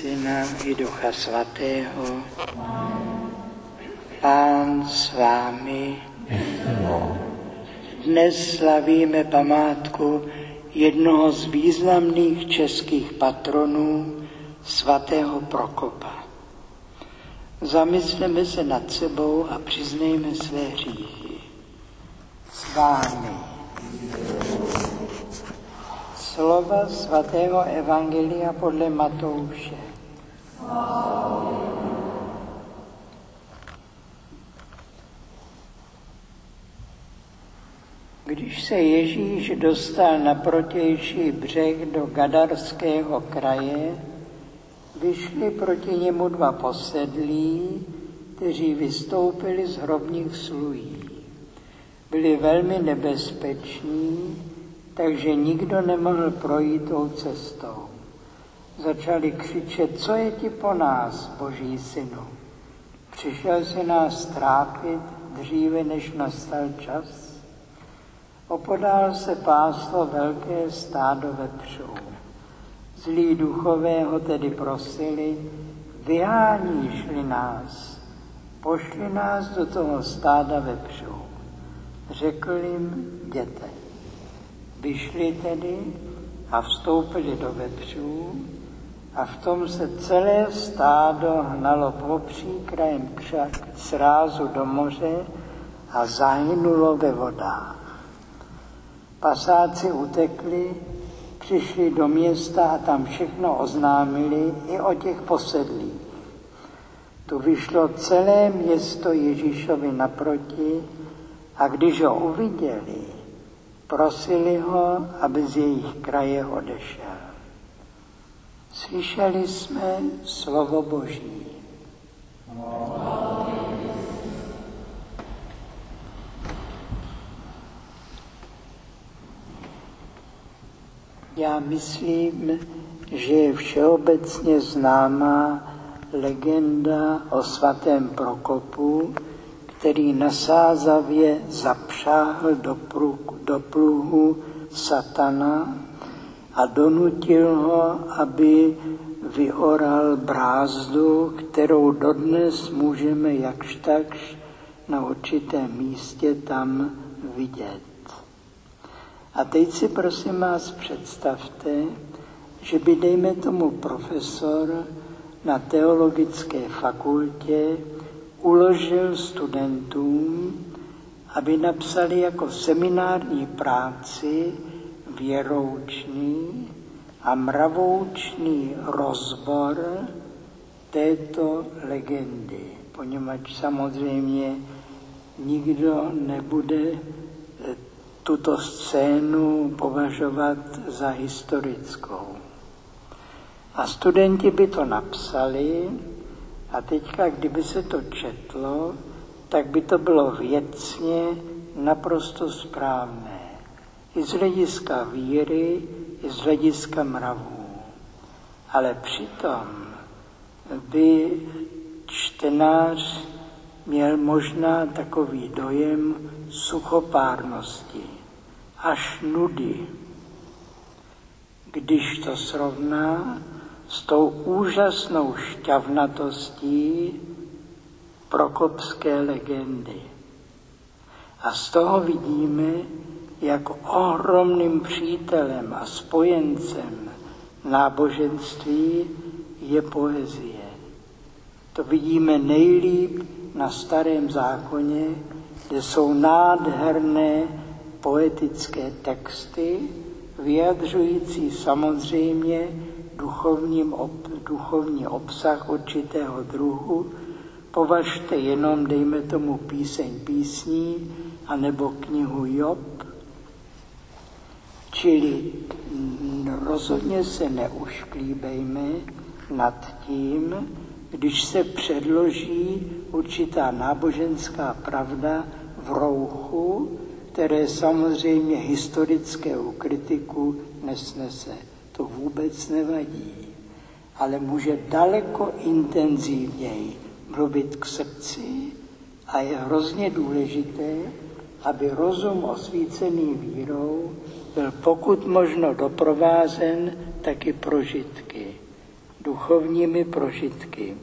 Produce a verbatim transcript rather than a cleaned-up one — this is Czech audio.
Syna i Ducha Svatého. Pán s vámi. Dnes slavíme památku jednoho z významných českých patronů, svatého Prokopa. Zamysleme se nad sebou a přiznejme své hříchy. S vámi. Slova svatého Evangelia podle Matouše. Když se Ježíš dostal na protější břeh do Gadarského kraje, vyšli proti němu dva posedlí, kteří vystoupili z hrobních slují. Byli velmi nebezpeční, takže nikdo nemohl projít tou cestou. Začali křičet, co je ti po nás, Boží synu? Přišel si nás trápit dříve, než nastal čas? Opodál se páslo velké stádo vepřů. Zlí duchové ho tedy prosili, vyháníš-li nás, pošli nás do toho stáda vepřů. Řekl jim, jděte. Vyšli tedy a vstoupili do vepřů a v tom se celé stádo hnalo popří krajem křak srázu do moře a zahynulo ve vodách. Pasáci utekli, přišli do města a tam všechno oznámili i o těch posedlých. Tu vyšlo celé město Ježíšovi naproti a když ho uviděli, prosili ho, aby z jejich kraje odešel. Slyšeli jsme slovo Boží. Já myslím, že je všeobecně známá legenda o svatém Prokopu, který na Sázavě zapřáhl do, pruhu, do pluhu satana a donutil ho, aby vyoral brázdu, kterou dodnes můžeme jakž takž na určitém místě tam vidět. A teď si prosím vás představte, že by, dejme tomu, profesor na teologické fakultě uložil studentům, aby napsali jako seminární práci věroučný a mravoučný rozbor této legendy, poněvadž samozřejmě nikdo nebude tuto scénu považovat za historickou. A studenti by to napsali a teďka, kdyby se to četlo, tak by to bylo věcně naprosto správné. I z hlediska víry, i z hlediska mravů. Ale přitom by čtenář měl možná takový dojem suchopárnosti, až nudy, když to srovná s tou úžasnou šťavnatostí prokopské legendy. A z toho vidíme, jak ohromným přítelem a spojencem náboženství je poezie. To vidíme nejlíp na Starém zákoně, kde jsou nádherné poetické texty, vyjadřující samozřejmě duchovním ob, duchovní obsah určitého druhu. Považte jenom, dejme tomu, píseň písní, anebo knihu Job. Čili rozhodně se neušklíbejme nad tím, když se předloží určitá náboženská pravda v rouchu, které samozřejmě historického kritiku nesnese. To vůbec nevadí, ale může daleko intenzivněji mluvit k srdci a je hrozně důležité, aby rozum osvícený vírou byl pokud možno doprovázen taky prožitky. Duch duchovními prožitky.